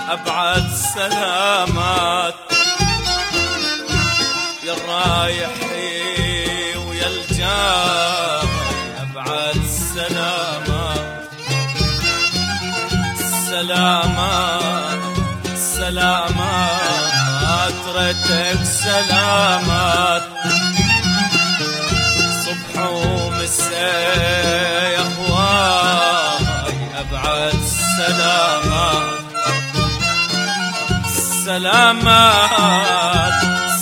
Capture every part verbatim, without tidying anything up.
أبعد سلامات يا الرايح ويا الجاي، أبعد سلامات سلامات سلامات ريتك سلامات صبح ومساء يا هواي، أبعد سلامات سلامات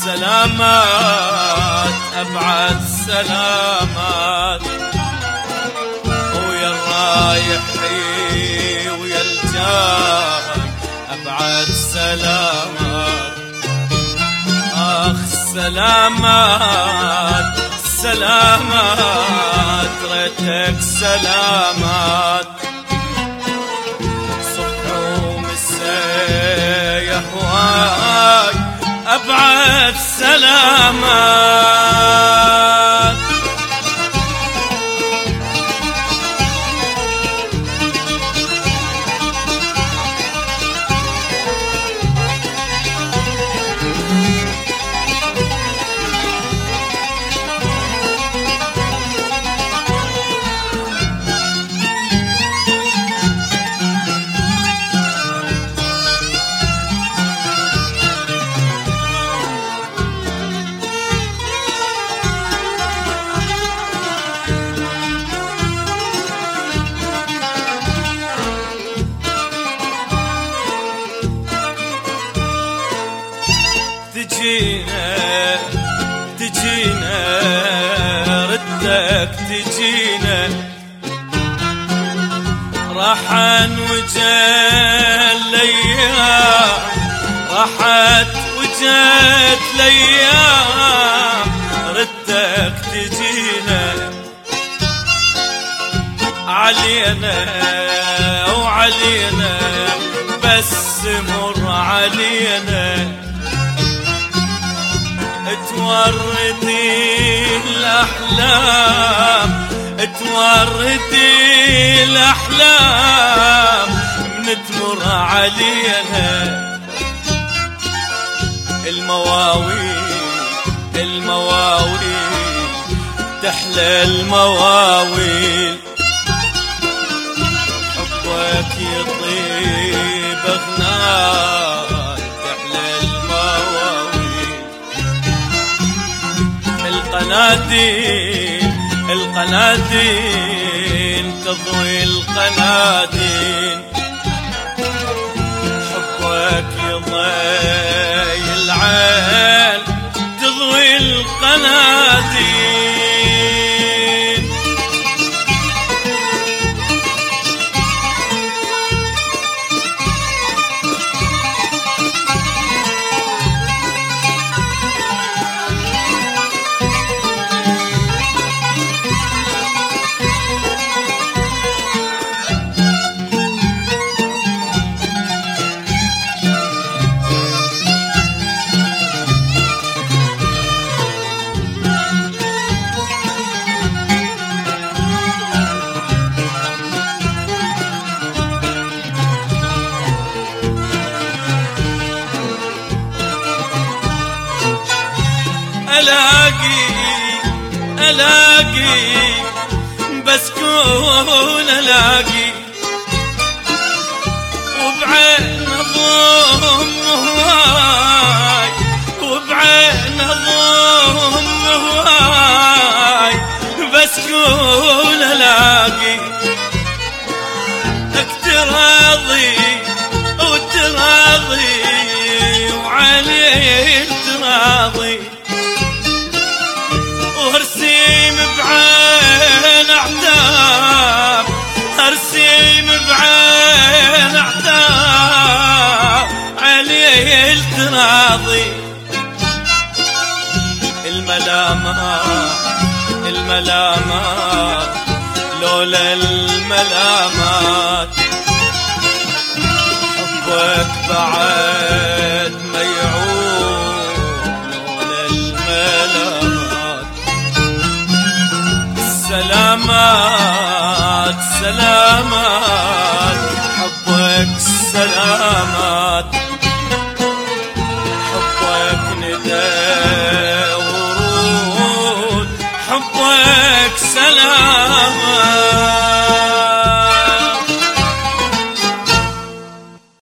سلامات أبعد سلامات ويا الرايح ويا الجاي، أبعد سلامات آخ سلامات سلامات ريتك سلامات صبح ومساء يا هواي، أبعد سلامات تجينا تجينا ردك تجينا راحن وجال الايام، راحت وجات الايام ردك تجينا علينا وعلينا بس مر علينا، توردي الأحلام توردي الأحلام من تمر علينا المواويل المواويل تحلى المواويل، حبك يطيب أغناي تحلى المواويل، القناديل القناديل تضوي القناديل، حبك يضي العين تضوي القناديل، ألاقي ألاقي بسكون ألاقي وبعين أضم هواي، وبعين أضم هواي بسكون ألاقي، اكتراضي وتراضي وعليه التراضي، وهرسيم بعين اعتاب هرسيم بعين اعتاب عليه التراضي، الملامات الملامات لولا الملامات حبك بعد ما يعود، لولا الملامات سلامات سلامات حبك سلامات حبك ندى ورود حبك سلامات